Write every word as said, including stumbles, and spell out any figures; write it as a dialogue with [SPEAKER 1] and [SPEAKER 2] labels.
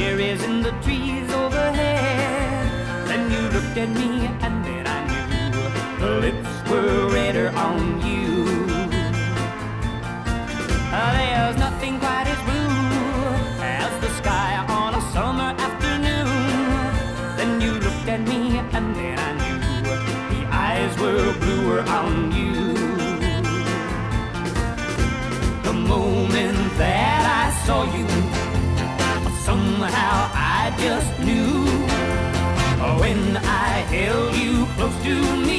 [SPEAKER 1] cherries in the trees overhead. Then you looked at me and then I knew the lips were redder on you. Uh, There's nothing quite as blue as the sky on a summer afternoon. Then you looked at me and then I knew the eyes were bluer on you. The moment that I saw you, somehow I just knew. When I held you close to me,